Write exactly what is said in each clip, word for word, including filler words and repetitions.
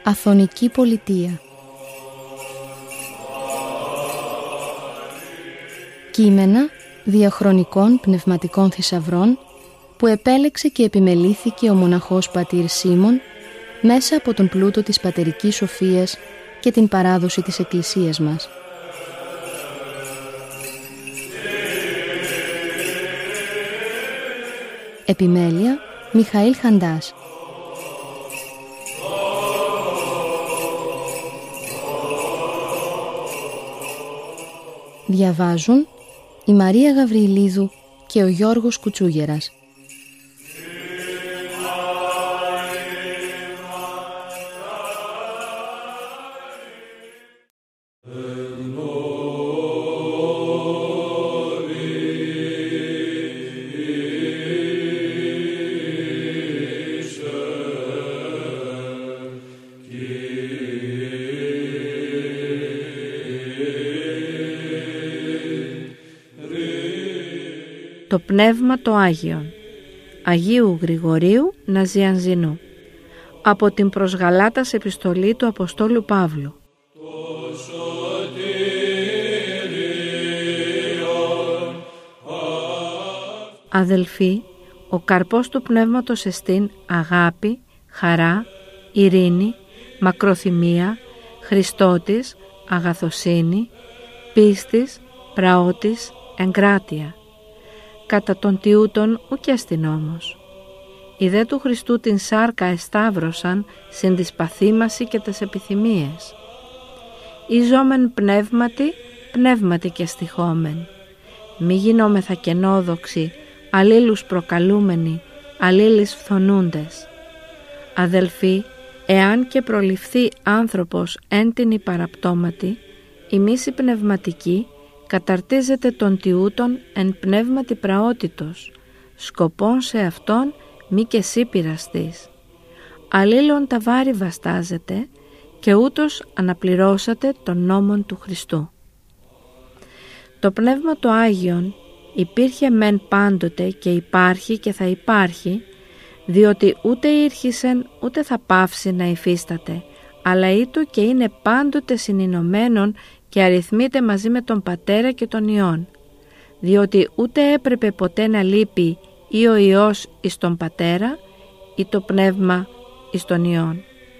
Αθωνική Πολιτεία. Κείμενα διαχρονικών πνευματικών θησαυρών που επέλεξε και επιμελήθηκε ο μοναχός πατήρ Σίμων μέσα από τον πλούτο της πατερικής σοφίας και την παράδοση της Εκκλησίας μας. Επιμέλεια Μιχαήλ Χαντάς. Διαβάζουν η Μαρία Γαβριηλίδου και ο Γιώργος Κουτσούγερας. Το Πνεύμα το Άγιον Αγίου Γρηγορίου Ναζιανζινού. Από την προς Γαλάτας επιστολή του Αποστόλου Παύλου. Αδελφοί, ο καρπός του Πνεύματος εστίν αγάπη, χαρά, ειρήνη, μακροθυμία, Χριστότης, αγαθοσύνη, πίστης, πραότης, εγκράτεια. Κατά των τιούτων ουκ αστυνόμος. Οι δε του Χριστού την σάρκα εσταύρωσαν συν της παθήμαση και τες επιθυμίες. Ιζόμεν πνεύματι, πνεύματι και στοιχόμεν. Μη γινόμεθα κενόδοξοι, αλλήλους προκαλούμενοι, αλλήλεις φθονούντες. Αδελφοί, εάν και προληφθεί άνθρωπος εν την υπαραπτώματι, ημείς οι πνευματικοί, καταρτίζεται των τιούτων εν πνεύματι πραότητος, σκοπών σε αυτόν μη και εσύ πειραστείς. Αλλήλων τα βάρη βαστάζετε και ούτως αναπληρώσατε των νόμων του Χριστού. Το Πνεύμα το Άγιον υπήρχε μεν πάντοτε και υπάρχει και θα υπάρχει, διότι ούτε ήρχισεν ούτε θα πάυσει να υφίσταται, αλλά ήτο και είναι πάντοτε συνηνωμένον και αριθμείται μαζί με τον Πατέρα και τον Υιόν, διότι ούτε έπρεπε ποτέ να λείπει ή ο Υιός εις τον Πατέρα ή το Πνεύμα εις τον Υιόν.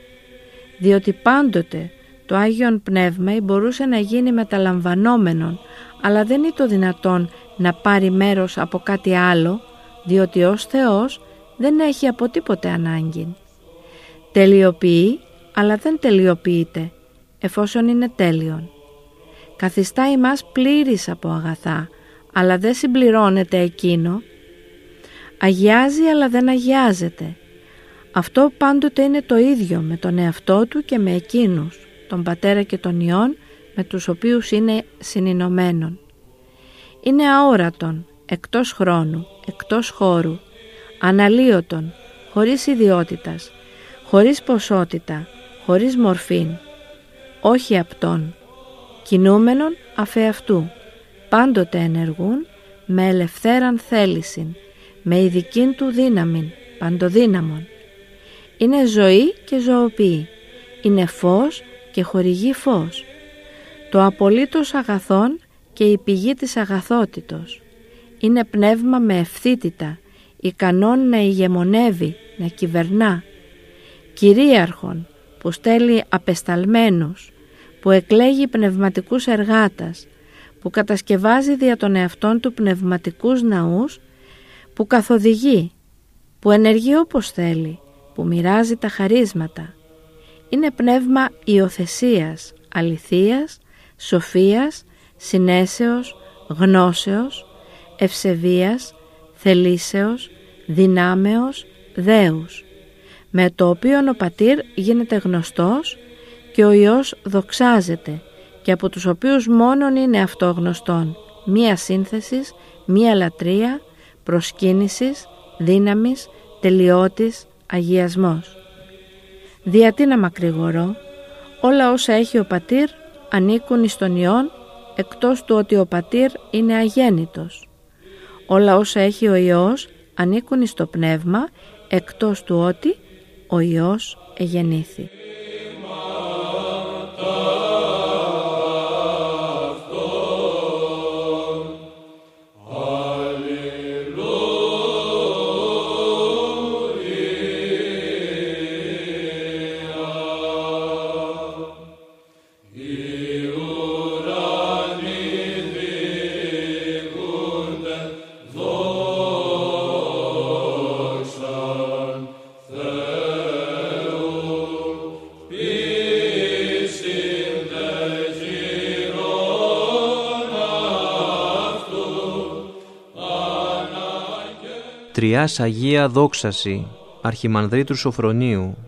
Διότι πάντοτε το Άγιον Πνεύμα μπορούσε να γίνει μεταλαμβανόμενον, αλλά δεν είναι το δυνατόν να πάρει μέρος από κάτι άλλο, διότι ως Θεός δεν έχει από τίποτε ανάγκη. Τελειοποιεί, αλλά δεν τελειοποιείται, εφόσον είναι τέλειον. Καθιστά ημάς πλήρης από αγαθά, αλλά δεν συμπληρώνεται εκείνο. Αγιάζει, αλλά δεν αγιάζεται. Αυτό πάντοτε είναι το ίδιο με τον εαυτό του και με εκείνους, τον Πατέρα και τον Υιόν, με τους οποίους είναι συνηνωμένον. Είναι αόρατον, εκτός χρόνου, εκτός χώρου, αναλύωτον, χωρίς ιδιότητας, χωρίς ποσότητα, χωρίς μορφήν, όχι απτών, κινούμενον αφεαυτού, πάντοτε ενεργούν με ελευθέραν θέλησιν, με ειδικήν του δύναμην, παντοδύναμον. Είναι ζωή και ζωοποιεί, είναι φως και χορηγεί φως, το απολύτως αγαθόν και η πηγή της αγαθότητος. Είναι πνεύμα με ευθύτητα, ικανόν να ηγεμονεύει, να κυβερνά, κυρίαρχον που στέλνει απεσταλμένους, που εκλέγει πνευματικούς εργάτας, που κατασκευάζει δια των εαυτών του πνευματικούς ναούς, που καθοδηγεί, που ενεργεί όπως θέλει, που μοιράζει τα χαρίσματα. Είναι πνεύμα υιοθεσίας, αληθείας, σοφίας, συνέσεως, γνώσεως, ευσεβίας, θελήσεως, δυνάμεως, δέους, με το οποίο ο Πατήρ γίνεται γνωστός και ο Υιός δοξάζεται και από τους οποίους μόνον είναι αυτό γνωστόν, μία σύνθεσης, μία λατρεία, προσκύνησης, δύναμης, τελειώτης, αγιασμός. Δια τι να μακρηγορώ, όλα όσα έχει ο Πατήρ ανήκουν εις τον Υιόν, εκτός του ότι ο Πατήρ είναι αγέννητος. Όλα όσα έχει ο Υιός ανήκουν εις το Πνεύμα, εκτός του ότι ο Υιός εγεννήθη. Τριάς Αγία Δόξαση, Αρχιμανδρίτου Σωφρονίου.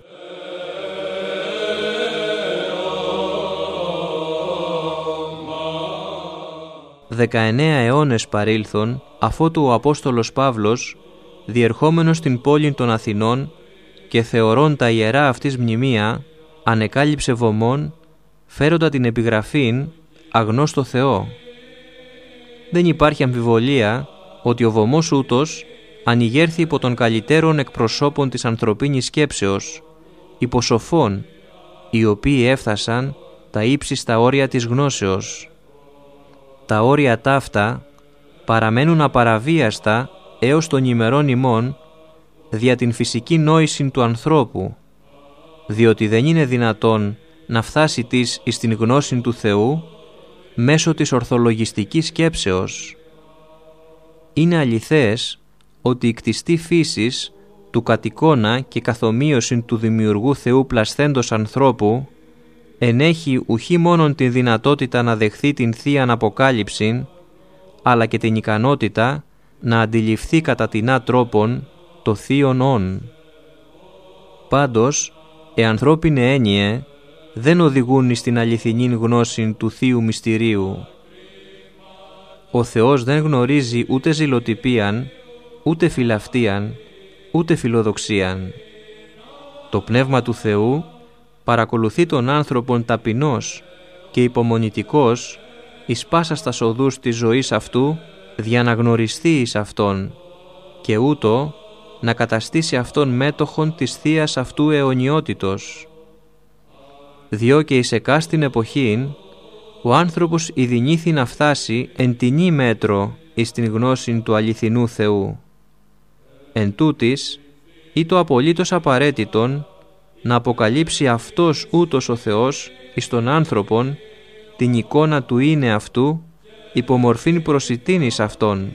Δεκαεννέα αιώνες παρήλθον, αφότου ο Απόστολος Παύλος, διερχόμενος στην πόλη των Αθηνών και θεωρών τα ιερά αυτής μνημεία, ανεκάλυψε βωμών, φέροντα την επιγραφήν αγνώστο Θεό. Δεν υπάρχει αμφιβολία ότι ο βωμός ούτως ανοιγέρθη υπό των καλύτερων εκπροσώπων της ανθρωπίνης σκέψεως, υπό σοφών, οι οποίοι έφτασαν τα ύψιστα όρια της γνώσεως. Τα όρια ταύτα παραμένουν απαραβίαστα έως των ημερών ημών δια την φυσική νόηση του ανθρώπου, διότι δεν είναι δυνατόν να φτάσει της εις την γνώση του Θεού μέσω της ορθολογιστικής σκέψεως. Είναι αληθές ότι η κτιστή φύσης του κατ' εικόνα και καθομοίωση του δημιουργού Θεού πλασθέντος ανθρώπου ενέχει ουχή μόνον την δυνατότητα να δεχθεί την Θείαν Αποκάλυψη, αλλά και την ικανότητα να αντιληφθεί κατά τινά τρόπον το Θείον όν. Πάντως, οι ανθρώπινοι έννοιε δεν οδηγούν στην αληθινή γνώση του Θείου Μυστηρίου. Ο Θεός δεν γνωρίζει ούτε ζηλοτυπίαν, ούτε φιλαυτίαν, ούτε φιλοδοξίαν. Το Πνεύμα του Θεού παρακολουθεί τον άνθρωπον ταπεινός και υπομονητικός εις πάσας τας οδούς της ζωής αυτού, δια να γνωριστεί εις Αυτόν και ούτω να καταστήσει Αυτόν μέτοχον της Θείας αυτού αιωνιότητος. Διό και εις εκάστην εποχήν ο άνθρωπος ειδηνήθη να φτάσει εν τινή μέτρο εις την γνώση του αληθινού Θεού. Εν τούτης, ή το απολύτως απαραίτητον να αποκαλύψει αυτός ούτως ο Θεός εις τον άνθρωπον την εικόνα του είναι αυτού υπομορφήν προσιτήν εις Αυτόν.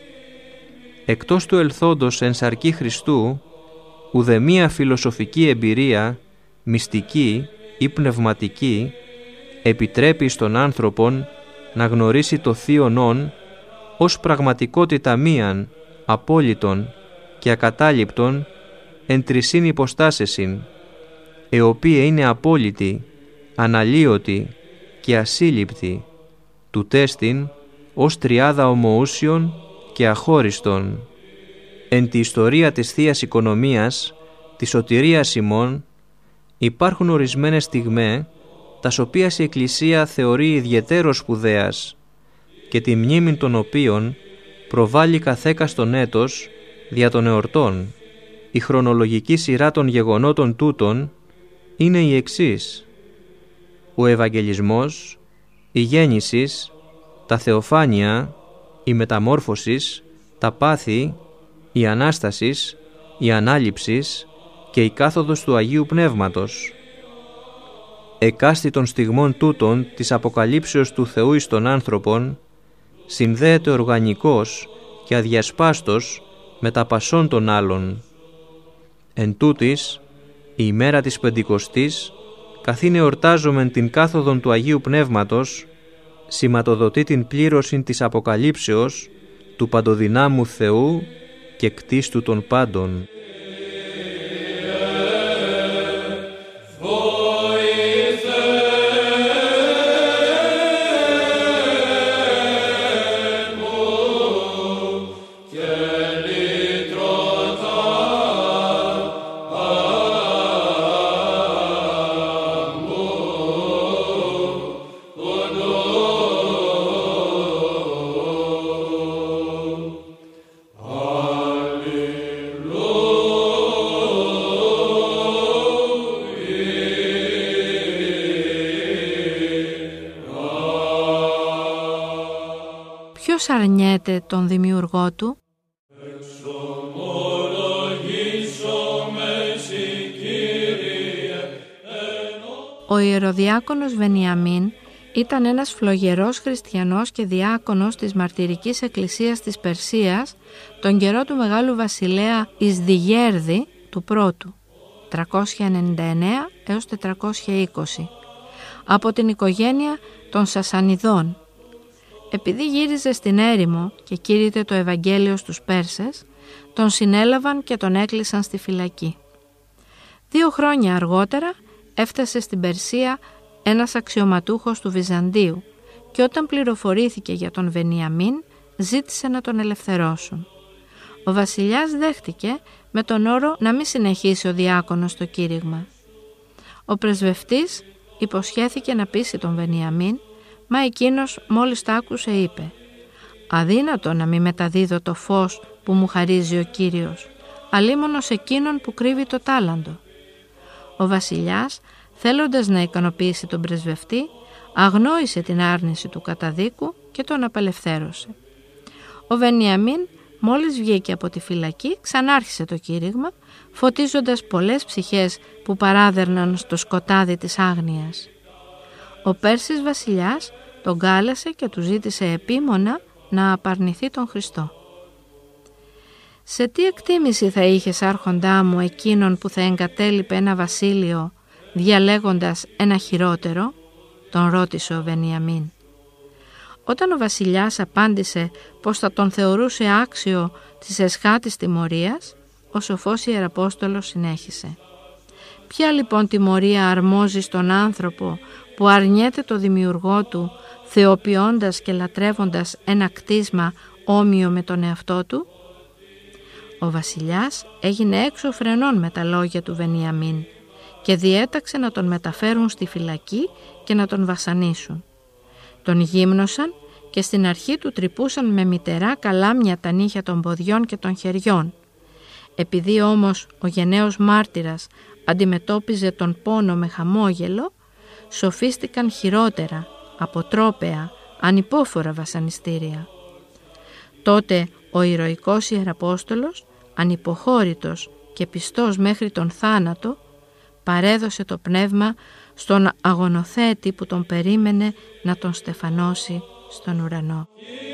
Εκτός του ελθόντος εν σαρκή Χριστού, ουδεμία φιλοσοφική εμπειρία, μυστική ή πνευματική, επιτρέπει στον άνθρωπον να γνωρίσει το Θείον όν ως πραγματικότητα μίαν, απόλυτον και ακατάληπτον εν τρισήν υποστάσεσιν, η οποία είναι απόλυτη, αναλύωτη και ασύλληπτη, του τέστην ως τριάδα ομοούσιον και αχώριστον. Εν τη ιστορία της Θείας Οικονομίας, της σωτηρίας ημών, υπάρχουν ορισμένες στιγμές, τας οποίας η Εκκλησία θεωρεί ιδιαιτέρως σπουδαίας και τη μνήμη των οποίων προβάλλει καθέκαστον έτος δια των εορτών. Η χρονολογική σειρά των γεγονότων τούτων είναι η εξής: ο Ευαγγελισμός, η γέννησης, τα θεοφάνεια, η μεταμόρφωσης, τα πάθη, η Ανάστασης, η Ανάληψης και η κάθοδος του Αγίου Πνεύματος. Εκάστη των στιγμών τούτων της αποκαλύψεως του Θεού εις τον άνθρωπον συνδέεται οργανικός και αδιασπάστος με τα πασών των άλλων. Εν τούτης, η ημέρα της Πεντηκοστής, καθήν εορτάζομεν την κάθοδον του Αγίου Πνεύματος, σηματοδοτεί την πλήρωση της αποκαλύψεως του παντοδυνάμου Θεού και κτίστου των πάντων. Ποιος αρνιέται τον δημιουργό του? Ο ιεροδιάκονος Βενιαμίν ήταν ένας φλογερός χριστιανός και διάκονος της μαρτυρικής εκκλησίας της Περσίας τον καιρό του Μεγάλου Βασιλέα Ισδιγέρδη του πρώτου, τριακόσια ενενήντα εννέα έως τετρακόσια είκοσι, από την οικογένεια των Σασανιδών. Επειδή γύριζε στην έρημο και κήρυτε το Ευαγγέλιο στους Πέρσες, τον συνέλαβαν και τον έκλεισαν στη φυλακή. Δύο χρόνια αργότερα έφτασε στην Περσία ένας αξιωματούχος του Βυζαντίου και όταν πληροφορήθηκε για τον Βενιαμίν ζήτησε να τον ελευθερώσουν. Ο βασιλιάς δέχτηκε με τον όρο να μην συνεχίσει ο διάκονος το κήρυγμα. Ο πρεσβευτής υποσχέθηκε να πείσει τον Βενιαμίν, μα εκείνος μόλις τα άκουσε είπε «Αδύνατο να μην μεταδίδω το φως που μου χαρίζει ο Κύριος, αλίμονος εκείνον που κρύβει το τάλαντο». Ο βασιλιάς, θέλοντας να ικανοποιήσει τον πρεσβευτή, αγνόησε την άρνηση του καταδίκου και τον απελευθέρωσε. Ο Βενιαμίν μόλις βγήκε από τη φυλακή ξανάρχισε το κήρυγμα, φωτίζοντας πολλές ψυχές που παράδερναν στο σκοτάδι της άγνοιας. Ο Πέρσης βασιλιάς τον κάλεσε και του ζήτησε επίμονα να απαρνηθεί τον Χριστό. «Σε τι εκτίμηση θα είχες, άρχοντά μου, εκείνον που θα εγκατέλειπε ένα βασίλειο διαλέγοντας ένα χειρότερο?» τον ρώτησε ο Βενιαμίν. Όταν ο βασιλιάς απάντησε πως θα τον θεωρούσε άξιο της εσχάτης τιμωρίας, ο σοφός Ιεραπόστολος συνέχισε «Ποια λοιπόν τιμωρία αρμόζει στον άνθρωπο που αρνιέται το δημιουργό του, θεοποιώντας και λατρεύοντας ένα κτίσμα όμοιο με τον εαυτό του?» Ο βασιλιάς έγινε έξω φρενών με τα λόγια του Βενιαμίν και διέταξε να τον μεταφέρουν στη φυλακή και να τον βασανίσουν. Τον γύμνωσαν και στην αρχή του τρυπούσαν με μυτερά καλάμια τα νύχια των ποδιών και των χεριών. Επειδή όμως ο γενναίος μάρτυρας αντιμετώπιζε τον πόνο με χαμόγελο, σοφίστηκαν χειρότερα, αποτρόπαια, ανυπόφορα βασανιστήρια. Τότε ο ηρωικός Ιεραπόστολος, ανυποχώρητος και πιστός μέχρι τον θάνατο, παρέδωσε το πνεύμα στον αγωνοθέτη που τον περίμενε να τον στεφανώσει στον ουρανό.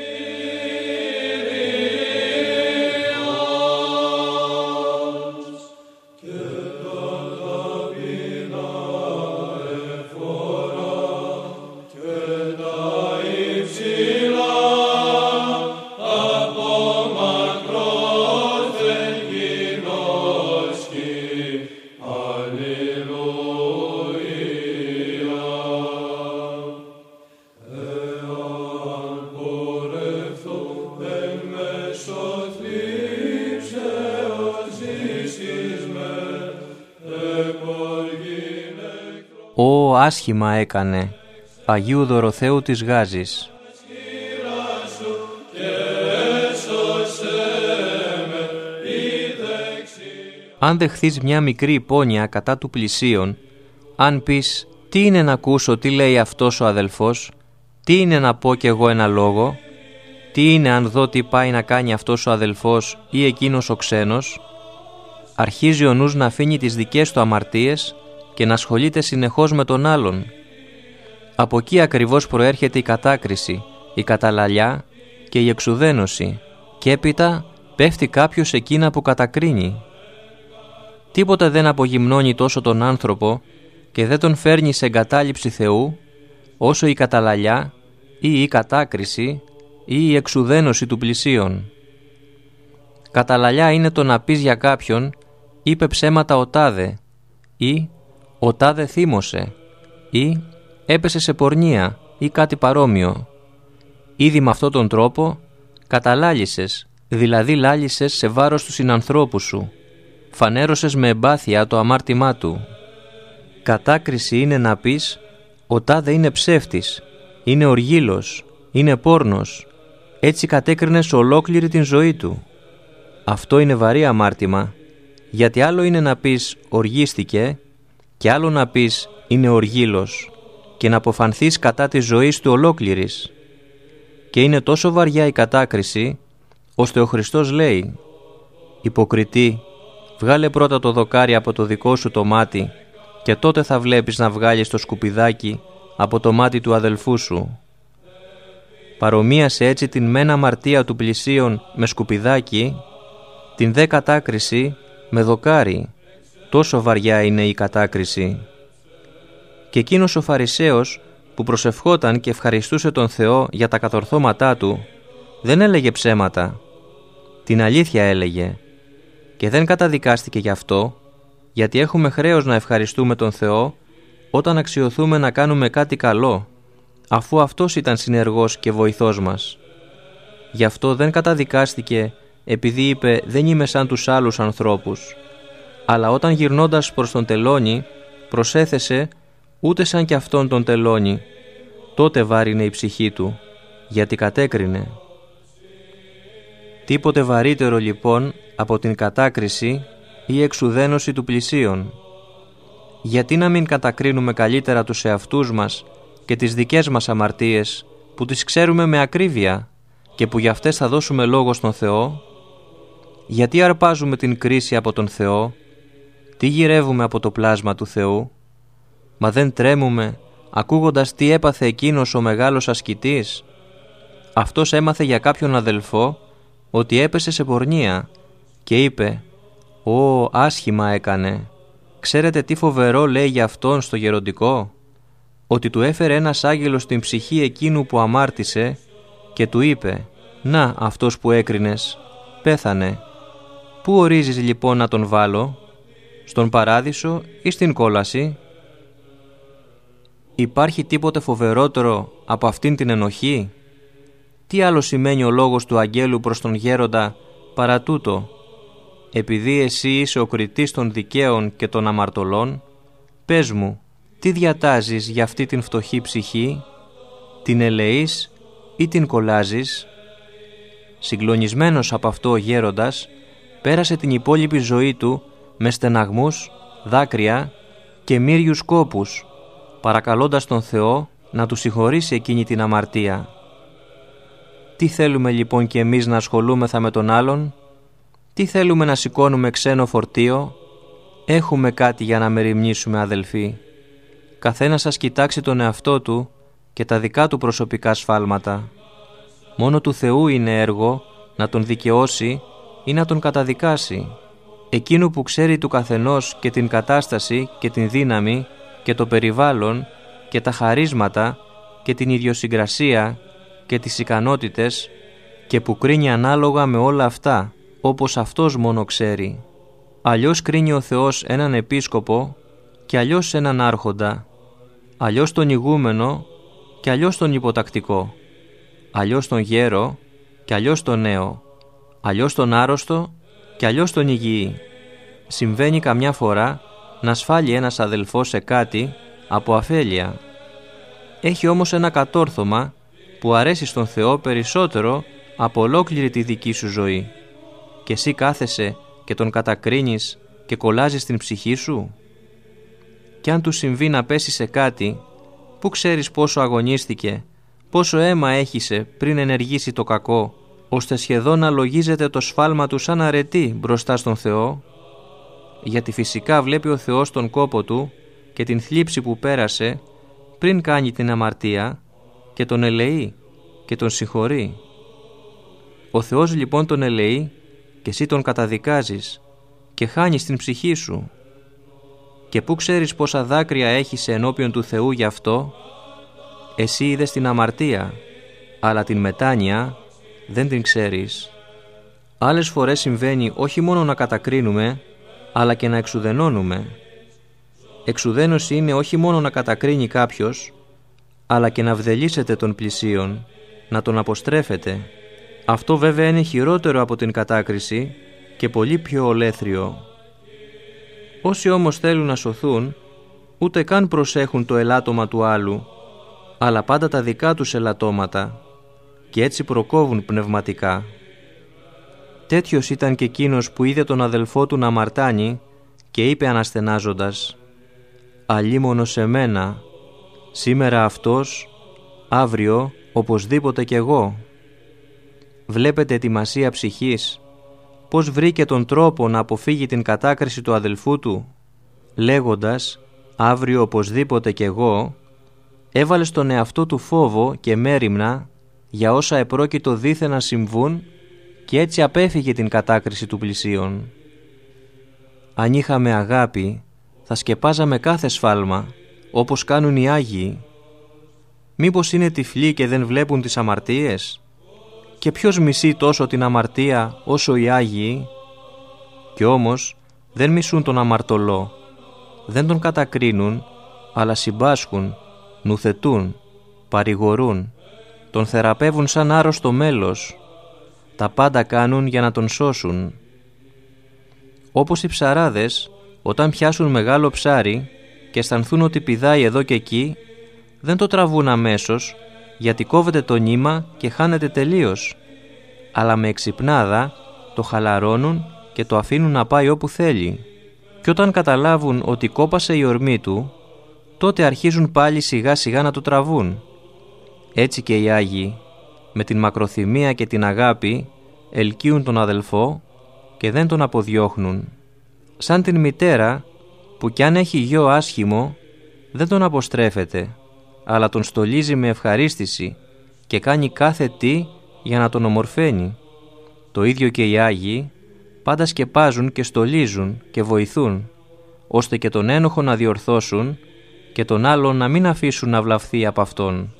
«Ω άσχημα έκανε, Αγίου Δωροθαίου της Γάζης». Αν δεχθείς μια μικρή υπόνοια κατά του πλησίον, αν πεις «Τι είναι να ακούσω, τι λέει αυτός ο αδελφός, τι είναι να πω κι εγώ ένα λόγο, τι είναι αν δω τι πάει να κάνει αυτός ο αδελφός ή εκείνος ο ξένος», αρχίζει ο νους να αφήνει τις δικές του αμαρτίες και να ασχολείται συνεχώς με τον άλλον. Από εκεί ακριβώς προέρχεται η κατάκριση, η καταλαλιά και η εξουδένωση και έπειτα πέφτει κάποιος εκείνα που κατακρίνει. Τίποτα δεν απογυμνώνει τόσο τον άνθρωπο και δεν τον φέρνει σε εγκατάλειψη Θεού όσο η καταλαλιά ή η κατάκριση ή η εξουδένωση του πλησίον. Καταλαλιά είναι το να πεις για κάποιον «είπε ψέματα ο τάδε» ή «ο τάδε θύμωσε» ή «έπεσε σε πορνεία» ή κάτι παρόμοιο. Ήδη με αυτόν τον τρόπο καταλάλησες, δηλαδή λάλησες σε βάρος του συνανθρώπου σου, φανέρωσες με εμπάθεια το αμάρτημά του. Κατάκριση είναι να πεις «ο τάδε είναι ψεύτης, είναι οργήλος, είναι πόρνος», έτσι κατέκρινες ολόκληρη την ζωή του. Αυτό είναι βαρύ αμάρτημα, γιατί άλλο είναι να πεις «οργίστηκε» και άλλο να πεις «είναι οργήλος» και να αποφανθείς κατά της ζωής του ολόκληρης. Και είναι τόσο βαριά η κατάκριση, ώστε ο Χριστός λέει «Υποκριτή, βγάλε πρώτα το δοκάρι από το δικό σου το μάτι και τότε θα βλέπεις να βγάλεις το σκουπιδάκι από το μάτι του αδελφού σου». Παρομοίασε έτσι την μεν αμαρτία του πλησίον με σκουπιδάκι, την δε κατάκριση με δοκάρι. Τόσο βαριά είναι η κατάκριση. Και εκείνος ο Φαρισαίος που προσευχόταν και ευχαριστούσε τον Θεό για τα κατορθώματά του, δεν έλεγε ψέματα. Την αλήθεια έλεγε και δεν καταδικάστηκε γι' αυτό, γιατί έχουμε χρέος να ευχαριστούμε τον Θεό όταν αξιωθούμε να κάνουμε κάτι καλό, αφού Αυτός ήταν συνεργός και βοηθός μας. Γι' αυτό δεν καταδικάστηκε επειδή είπε «Δεν είμαι σαν τους άλλους ανθρώπους», αλλά όταν γυρνώντας προς τον τελώνη προσέθεσε «Ούτε σαν κι αυτόν τον τελώνη», τότε βάρινε η ψυχή του, γιατί κατέκρινε. Τίποτε βαρύτερο λοιπόν από την κατάκριση ή εξουδένωση του πλησίον. Γιατί να μην κατακρίνουμε καλύτερα τους εαυτούς μας και τις δικές μας αμαρτίες που τις ξέρουμε με ακρίβεια και που γι' αυτές θα δώσουμε λόγο στον Θεό? Γιατί αρπάζουμε την κρίση από τον Θεό? Τι γυρεύουμε από το πλάσμα του Θεού? Μα δεν τρέμουμε ακούγοντας τι έπαθε εκείνος ο μεγάλος ασκητής? Αυτός έμαθε για κάποιον αδελφό ότι έπεσε σε πορνεία και είπε «Ω, άσχημα έκανε». Ξέρετε τι φοβερό λέει για αυτόν στο γεροντικό? Ότι του έφερε ένας άγγελος την ψυχή εκείνου που αμάρτησε και του είπε «Να, αυτός που έκρινες, πέθανε. Πού ορίζεις λοιπόν να τον βάλω? Στον παράδεισο ή στην κόλαση?» Υπάρχει τίποτε φοβερότερο από αυτήν την ενοχή? Τι άλλο σημαίνει ο λόγος του αγγέλου προς τον γέροντα παρά τούτο? Επειδή εσύ είσαι ο κριτής των δικαίων και των αμαρτωλών, πες μου, τι διατάζεις για αυτή την φτωχή ψυχή? Την ελεείς ή την κολλάζεις? Συγκλονισμένος από αυτό ο γέροντας πέρασε την υπόλοιπη ζωή του με στεναγμούς, δάκρυα και μύριους κόπους, παρακαλώντας τον Θεό να του συγχωρήσει εκείνη την αμαρτία. Τι θέλουμε λοιπόν κι εμείς να ασχολούμεθα με τον άλλον? Τι θέλουμε να σηκώνουμε ξένο φορτίο? Έχουμε κάτι για να μεριμνήσουμε, αδελφοί. Καθένας σας κοιτάξει τον εαυτό του και τα δικά του προσωπικά σφάλματα. Μόνο του Θεού είναι έργο να τον δικαιώσει ή να τον καταδικάσει. Εκείνου που ξέρει του καθενός και την κατάσταση και την δύναμη και το περιβάλλον και τα χαρίσματα και την ιδιοσυγκρασία και τις ικανότητες και που κρίνει ανάλογα με όλα αυτά, όπως Αυτός μόνο ξέρει. Αλλιώς κρίνει ο Θεός έναν επίσκοπο και αλλιώς έναν άρχοντα, αλλιώς τον ηγούμενο και αλλιώς τον υποτακτικό, αλλιώς τον γέρο και αλλιώς τον νέο, αλλιώς τον άρρωστο και αλλιώς τον υγιή. Συμβαίνει καμιά φορά να σφάλει ένας αδελφός σε κάτι από αφέλεια. Έχει όμως ένα κατόρθωμα που αρέσει στον Θεό περισσότερο από ολόκληρη τη δική σου ζωή. Και εσύ κάθεσαι και τον κατακρίνεις και κολλάζεις την ψυχή σου. Κι αν του συμβεί να πέσει σε κάτι, πού ξέρεις πόσο αγωνίστηκε, πόσο αίμα έχισε πριν ενεργήσει το κακό, ώστε σχεδόν να λογίζεται το σφάλμα του σαν αρετή μπροστά στον Θεό? Γιατί φυσικά βλέπει ο Θεός τον κόπο του και την θλίψη που πέρασε πριν κάνει την αμαρτία και τον ελεεί και τον συγχωρεί. Ο Θεός λοιπόν τον ελεεί και εσύ τον καταδικάζεις και χάνεις την ψυχή σου. Και πού ξέρεις πόσα δάκρυα έχεις ενώπιον του Θεού γι' αυτό? Εσύ είδες την αμαρτία, αλλά την μετάνοια δεν την ξέρεις. Άλλες φορές συμβαίνει όχι μόνο να κατακρίνουμε, αλλά και να εξουδενώνουμε. Εξουδένωση είναι όχι μόνο να κατακρίνει κάποιος, αλλά και να βδελίσετε τον πλησίον, να τον αποστρέφετε. Αυτό βέβαια είναι χειρότερο από την κατάκριση και πολύ πιο ολέθριο. Όσοι όμως θέλουν να σωθούν, ούτε καν προσέχουν το ελάττωμα του άλλου, αλλά πάντα τα δικά τους ελαττώματα, και έτσι προκόβουν πνευματικά. Τέτοιος ήταν και εκείνος που είδε τον αδελφό του να αμαρτάνει και είπε αναστενάζοντας «Αλίμονο σε μένα, σήμερα αυτός, αύριο οπωσδήποτε κι εγώ». Βλέπετε ετοιμασία ψυχής, πώς βρήκε τον τρόπο να αποφύγει την κατάκριση του αδελφού του, λέγοντας «αύριο οπωσδήποτε κι εγώ», έβαλε στον εαυτό του φόβο και μέριμνα για όσα επρόκειτο δήθεν να συμβούν και έτσι απέφυγε την κατάκριση του πλησίον. Αν είχαμε αγάπη, θα σκεπάζαμε κάθε σφάλμα, όπως κάνουν οι Άγιοι. Μήπως είναι τυφλοί και δεν βλέπουν τις αμαρτίες? Και ποιος μισεί τόσο την αμαρτία όσο οι Άγιοι? Κι όμως δεν μισούν τον αμαρτωλό, δεν τον κατακρίνουν, αλλά συμπάσχουν, νουθετούν, παρηγορούν, τον θεραπεύουν σαν άρρωστο μέλος, τα πάντα κάνουν για να τον σώσουν. Όπως οι ψαράδες, όταν πιάσουν μεγάλο ψάρι και αισθανθούν ότι πηδάει εδώ και εκεί, δεν το τραβούν αμέσως, γιατί κόβεται το νήμα και χάνεται τελείως, αλλά με εξυπνάδα το χαλαρώνουν και το αφήνουν να πάει όπου θέλει. Και όταν καταλάβουν ότι κόπασε η ορμή του, τότε αρχίζουν πάλι σιγά σιγά να το τραβούν. Έτσι και οι Άγιοι, με την μακροθυμία και την αγάπη, ελκύουν τον αδελφό και δεν τον αποδιώχνουν. Σαν την μητέρα που κι αν έχει γιο άσχημο, δεν τον αποστρέφεται, αλλά τον στολίζει με ευχαρίστηση και κάνει κάθε τι για να τον ομορφαίνει. Το ίδιο και οι Άγιοι πάντα σκεπάζουν και στολίζουν και βοηθούν, ώστε και τον ένοχο να διορθώσουν και τον άλλον να μην αφήσουν να βλαφθεί από αυτόν.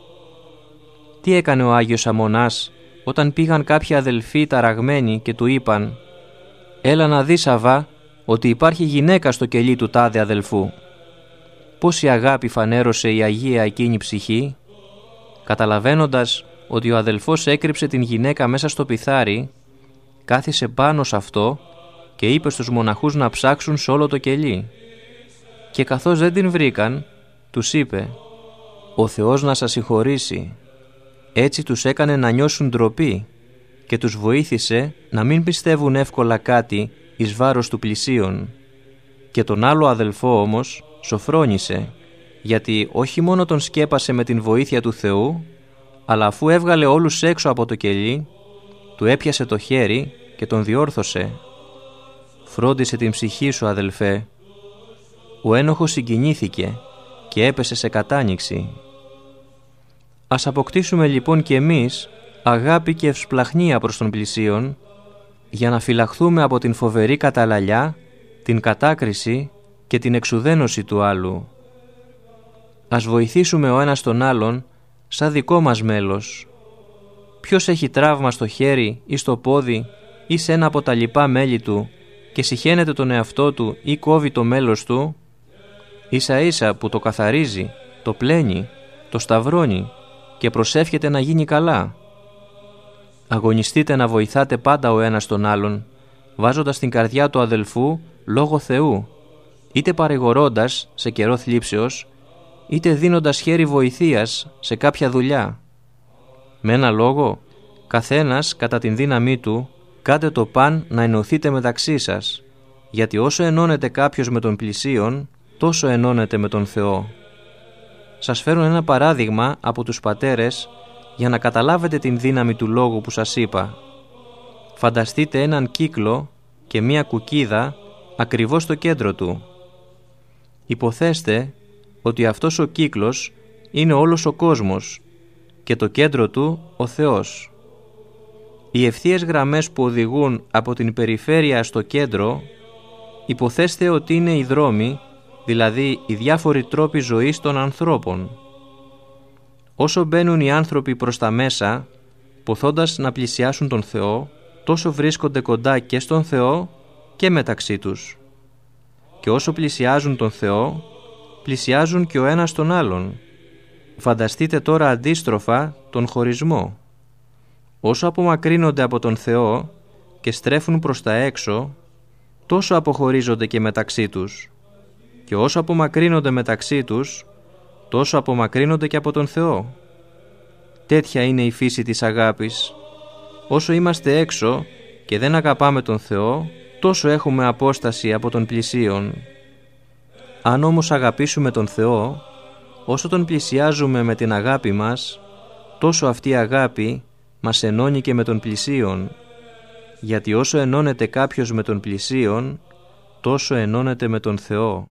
Τι έκανε ο Άγιος Αμμονάς όταν πήγαν κάποιοι αδελφοί ταραγμένοι και του είπαν «Έλα να δεις, Αβά, ότι υπάρχει γυναίκα στο κελί του τάδε αδελφού». Πόση αγάπη φανέρωσε η Αγία εκείνη ψυχή, καταλαβαίνοντας ότι ο αδελφός έκρυψε την γυναίκα μέσα στο πιθάρι, κάθισε πάνω σε αυτό και είπε στους μοναχούς να ψάξουν σε όλο το κελί. Και καθώς δεν την βρήκαν, τους είπε «Ο Θεός να σας συγχωρήσει». Έτσι τους έκανε να νιώσουν ντροπή και τους βοήθησε να μην πιστεύουν εύκολα κάτι εις βάρος του πλησίον. Και τον άλλο αδελφό όμως σοφρόνησε, γιατί όχι μόνο τον σκέπασε με την βοήθεια του Θεού, αλλά αφού έβγαλε όλους έξω από το κελί, του έπιασε το χέρι και τον διόρθωσε. «Φρόντισε την ψυχή σου, αδελφέ». Ο ένοχος συγκινήθηκε και έπεσε σε κατάνοιξη. Ας αποκτήσουμε λοιπόν κι εμείς αγάπη και ευσπλαχνία προς τον πλησίον, για να φυλαχθούμε από την φοβερή καταλαλιά, την κατάκριση και την εξουδένωση του άλλου. Ας βοηθήσουμε ο ένας τον άλλον σαν δικό μας μέλος. Ποιος έχει τραύμα στο χέρι ή στο πόδι ή σε ένα από τα λοιπά μέλη του και συχαίνεται τον εαυτό του ή κόβει το μέλος του, ίσα ίσα που το καθαρίζει, το πλένει, το σταυρώνει και προσεύχεται να γίνει καλά. Αγωνιστείτε να βοηθάτε πάντα ο ένας τον άλλον, βάζοντας στην καρδιά του αδελφού λόγο Θεού, είτε παρηγορώντας σε καιρό θλίψεως, είτε δίνοντας χέρι βοηθείας σε κάποια δουλειά. Με ένα λόγο, καθένας κατά την δύναμή του, κάντε το παν να ενωθείτε μεταξύ σας, γιατί όσο ενώνεται κάποιος με τον πλησίον, τόσο ενώνεται με τον Θεό. Σας φέρω ένα παράδειγμα από τους πατέρες για να καταλάβετε την δύναμη του λόγου που σας είπα. Φανταστείτε έναν κύκλο και μία κουκίδα ακριβώς στο κέντρο του. Υποθέστε ότι αυτός ο κύκλος είναι όλος ο κόσμος και το κέντρο του ο Θεός. Οι ευθείες γραμμές που οδηγούν από την περιφέρεια στο κέντρο, υποθέστε ότι είναι οι δρόμοι, δηλαδή οι διάφοροι τρόποι ζωής των ανθρώπων. Όσο μπαίνουν οι άνθρωποι προς τα μέσα, ποθώντας να πλησιάσουν τον Θεό, τόσο βρίσκονται κοντά και στον Θεό και μεταξύ τους. Και όσο πλησιάζουν τον Θεό, πλησιάζουν και ο ένας τον άλλον. Φανταστείτε τώρα αντίστροφα τον χωρισμό. Όσο απομακρύνονται από τον Θεό και στρέφουν προς τα έξω, τόσο αποχωρίζονται και μεταξύ τους. Και όσο απομακρύνονται μεταξύ τους, τόσο απομακρύνονται και από τον Θεό. Τέτοια είναι η φύση της αγάπης. Όσο είμαστε έξω και δεν αγαπάμε τον Θεό, τόσο έχουμε απόσταση από τον πλησίον. Αν όμως αγαπήσουμε τον Θεό, όσο τον πλησιάζουμε με την αγάπη μας, τόσο αυτή η αγάπη μας ενώνει και με τον πλησίον, γιατί όσο ενώνεται κάποιος με τον πλησίον, τόσο ενώνεται με τον Θεό.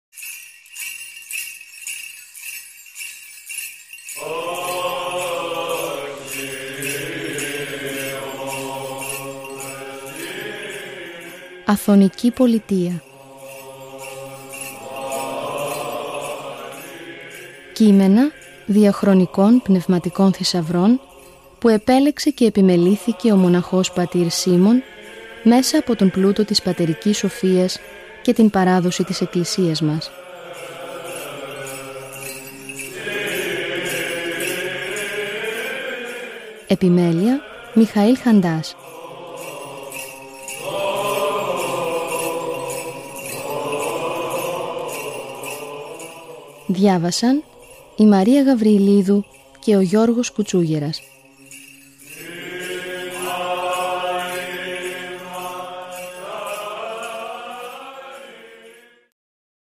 Αθωνική Πολιτεία. Κείμενα διαχρονικών πνευματικών θησαυρών που επέλεξε και επιμελήθηκε ο μοναχός πατήρ Σίμων μέσα από τον πλούτο της πατερικής σοφίας και την παράδοση της Εκκλησίας μας. Επιμέλεια Μιχαήλ Χαντάς. Διάβασαν η Μαρία Γαβριλίδου και ο Γιώργος Κουτσούγερας.